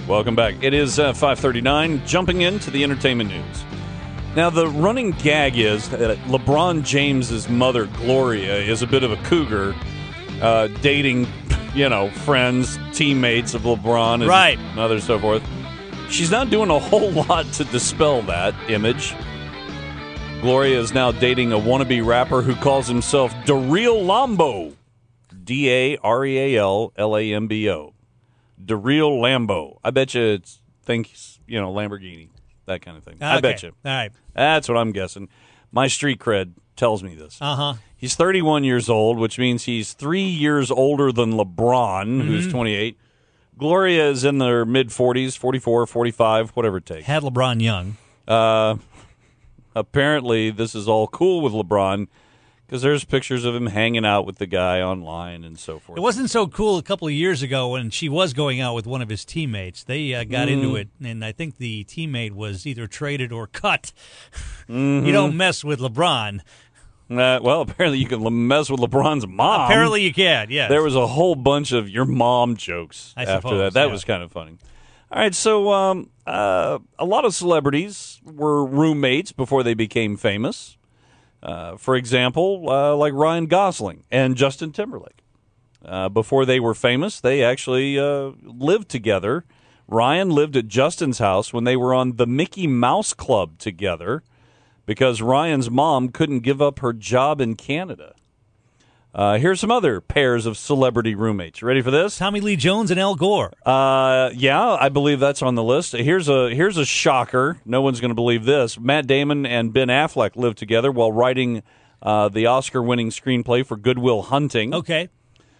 Welcome back. It is 5:39. Jumping into the entertainment news. Now, the running gag is that LeBron James's mother, Gloria, is a bit of a cougar, dating, friends, teammates of LeBron, right, and others, so forth. She's not doing a whole lot to dispel that image. Gloria is now dating a wannabe rapper who calls himself Dareal Lambo. Dareal Dareal Lambo. I bet you thinks, Lamborghini, that kind of thing. I bet you. All right. That's what I'm guessing. My street cred tells me this. Uh-huh. He's 31 years old, which means he's 3 years older than LeBron, who's 28. Gloria is in their mid-40s, 44, 45, whatever it takes. Had LeBron young. Apparently, this is all cool with LeBron because there's pictures of him hanging out with the guy online and so forth. It wasn't so cool a couple of years ago when she was going out with one of his teammates. They got into it, and I think the teammate was either traded or cut. You don't mess with LeBron. Well, apparently you can mess with LeBron's mom. Apparently you can, yes. There was a whole bunch of your mom jokes after that. That was kind of funny. All right, so a lot of celebrities were roommates before they became famous. For example, like Ryan Gosling and Justin Timberlake. Before they were famous, they actually lived together. Ryan lived at Justin's house when they were on the Mickey Mouse Club together because Ryan's mom couldn't give up her job in Canada. Here's some other pairs of celebrity roommates. You ready for this? Tommy Lee Jones and Al Gore. Yeah, I believe that's on the list. Here's a shocker. No one's going to believe this. Matt Damon and Ben Affleck lived together while writing the Oscar-winning screenplay for Good Will Hunting. Okay.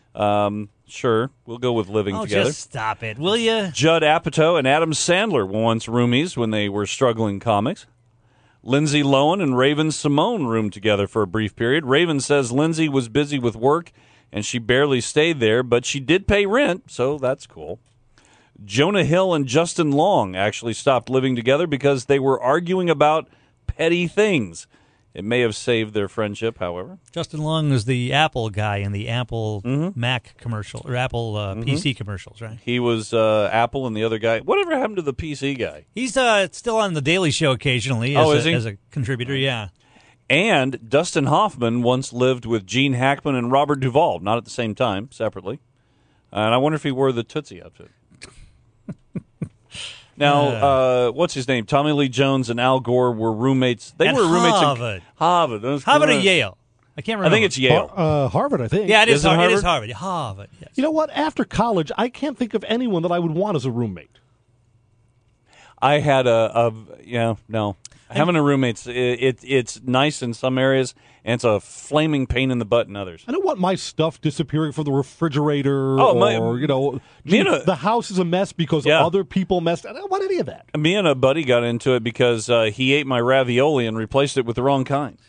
Sure, we'll go with living together. Just stop it, will you? Judd Apatow and Adam Sandler were once roomies when they were struggling comics. Lindsay Lohan and Raven Simone roomed together for a brief period. Raven says Lindsay was busy with work and she barely stayed there, but she did pay rent, so that's cool. Jonah Hill and Justin Long actually stopped living together because they were arguing about petty things. It may have saved their friendship, however. Justin Long was the Apple guy in the Apple Mac commercial, or Apple PC commercials, right? He was Apple and the other guy. Whatever happened to the PC guy? He's still on The Daily Show occasionally as a contributor, yeah. And Dustin Hoffman once lived with Gene Hackman and Robert Duvall, not at the same time, separately. And I wonder if he wore the Tootsie outfit. Now, what's his name? Tommy Lee Jones and Al Gore were roommates. They were roommates Harvard. at Harvard. Harvard or Yale? I can't remember. I think it's Yale. Harvard, I think. Yeah, it is Harvard. Harvard? It is Harvard. Harvard, yes. You know what? After college, I can't think of anyone that I would want as a roommate. I had having a roommate's it's nice in some areas, and it's a flaming pain in the butt in others. I don't want my stuff disappearing from the refrigerator the house is a mess because other people messed. I don't want any of that. Me and a buddy got into it because he ate my ravioli and replaced it with the wrong kind.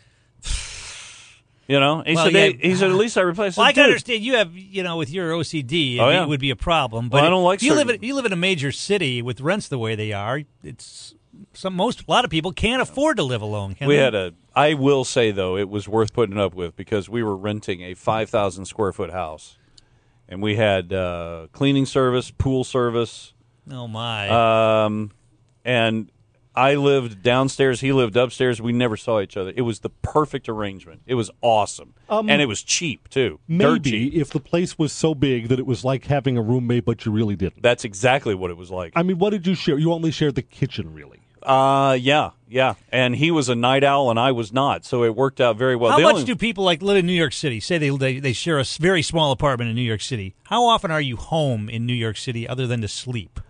He said, at least I replaced it. Well, I can understand you have, with your OCD, it would be a problem. But I don't like you live in a major city with rents the way they are. A lot of people can't afford to live alone. I will say though, it was worth putting up with because we were renting a 5,000 square foot house, and we had cleaning service, pool service. Oh my! And I lived downstairs. He lived upstairs. We never saw each other. It was the perfect arrangement. It was awesome, and it was cheap too. Maybe cheap. If the place was so big that it was like having a roommate, but you really didn't. That's exactly what it was like. I mean, what did you share? You only shared the kitchen, really. Yeah. And he was a night owl, and I was not, so it worked out very well. How much do people live in New York City? Say they share a very small apartment in New York City. How often are you home in New York City other than to sleep?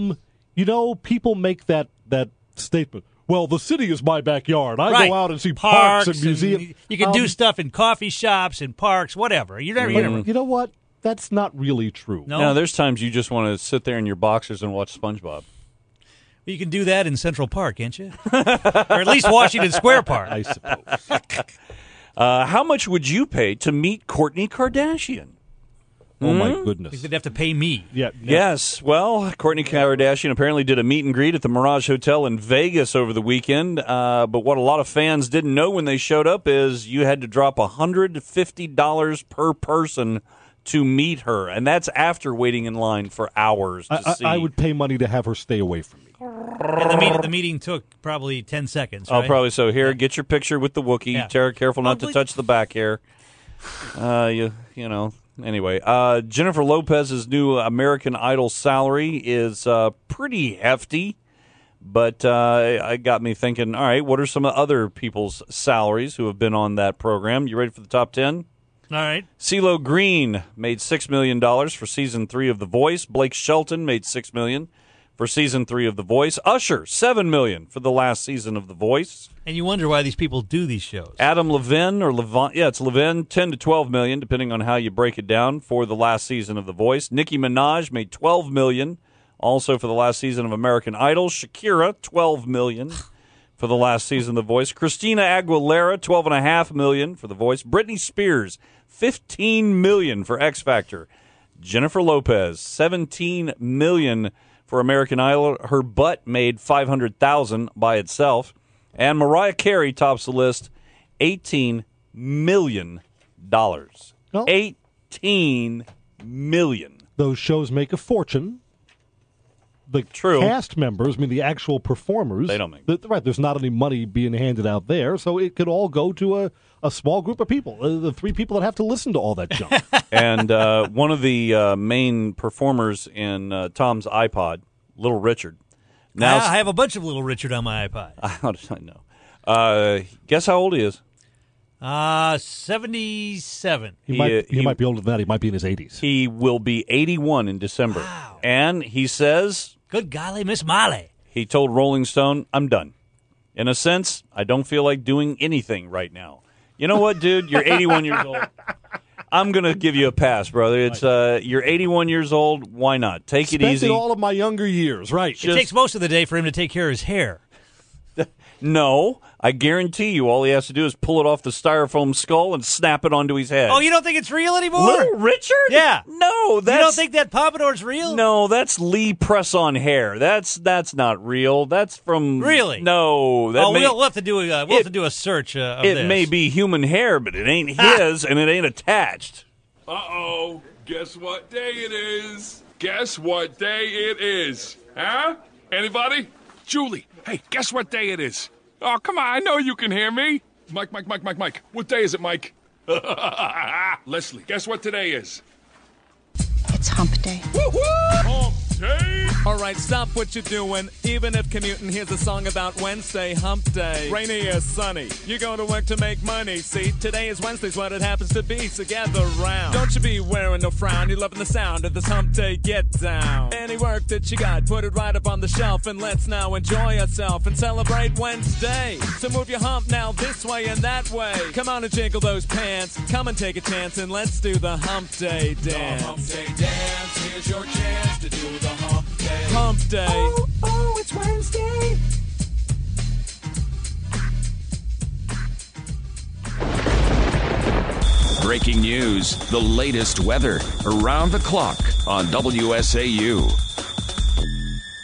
People make that statement. Well, the city is my backyard. I go out and see parks and museums. You can do stuff in coffee shops and parks, whatever. You never. You know what? That's not really true. No, there's times you just want to sit there in your boxers and watch SpongeBob. You can do that in Central Park, can't you? Or at least Washington Square Park, I suppose. How much would you pay to meet Kourtney Kardashian? Oh, my goodness. They'd have to pay me. Yeah. Yes. Well, Kourtney Kardashian apparently did a meet and greet at the Mirage Hotel in Vegas over the weekend. But what a lot of fans didn't know when they showed up is you had to drop $150 per person to meet her, and that's after waiting in line for hours to see. I would pay money to have her stay away from me. And the meeting took probably 10 seconds, right? Oh, probably so. Here, get your picture with the Wookiee. Yeah. Tara, careful not to touch the back hair. You know. Anyway, Jennifer Lopez's new American Idol salary is pretty hefty, but it got me thinking, all right, what are some other people's salaries who have been on that program? You ready for the top 10? All right. CeeLo Green made $6 million for Season 3 of The Voice. Blake Shelton made $6 million for Season 3 of The Voice. Usher, $7 million for the last season of The Voice. And you wonder why these people do these shows. Adam Levine, it's Levine, $10 to $12 million, depending on how you break it down, for the last season of The Voice. Nicki Minaj made $12 million, also for the last season of American Idol. Shakira, $12 million for the last season of The Voice. Christina Aguilera, $12.5 million for The Voice. Britney Spears, $15 million for X Factor. Jennifer Lopez, $17 million for American Idol. Her butt made $500,000 by itself. And Mariah Carey tops the list, $18 million. Well, $18 million. Those shows make a fortune. The cast members, the actual performers, they don't make right. There's not any money being handed out there, so it could all go to a small group of people, the three people that have to listen to all that junk. And one of the main performers in Tom's iPod, Little Richard. Now I have a bunch of Little Richard on my iPod. How did I know? Guess how old he is? 77. He might be older than that. He might be in his 80s. He will be 81 in December. Wow. And he says... Good golly, Miss Molly. He told Rolling Stone, I'm done. In a sense, I don't feel like doing anything right now. You know what, dude? You're 81 years old. I'm going to give you a pass, brother. It's you're 81 years old. Why not? Take it easy. Spent all of my younger years, right. It takes most of the day for him to take care of his hair. No, I guarantee you all he has to do is pull it off the styrofoam skull and snap it onto his head. Oh, you don't think it's real anymore? Little Richard? Yeah. No, that's... You don't think that pompadour's real? No, that's Lee press-on hair. That's not real. That's from... Really? No. We'll have to do a search of this. It may be human hair, but it ain't his, and it ain't attached. Uh-oh. Guess what day it is? Guess what day it is? Huh? Anybody? Julie, hey, guess what day it is? Oh, come on, I know you can hear me. Mike. What day is it, Mike? Leslie, guess what today is? It's hump day. Woo-hoo! Hump day! All right, stop what you're doing. Even if commuting, here's a song about Wednesday, hump day. Rainy or sunny, you go to work to make money. See, today is Wednesday's what it happens to be, so gather round. Don't you be wearing no frown, you're loving the sound of this hump day, get down. Any work that you got, put it right up on the shelf, and let's now enjoy ourselves and celebrate Wednesday. So move your hump now this way and that way. Come on and jiggle those pants, come and take a chance, and let's do the hump day dance. The hump day dance, here's your chance to do the hump day. Hump day. Oh, it's Wednesday. Breaking news, the latest weather, around the clock on WSAU.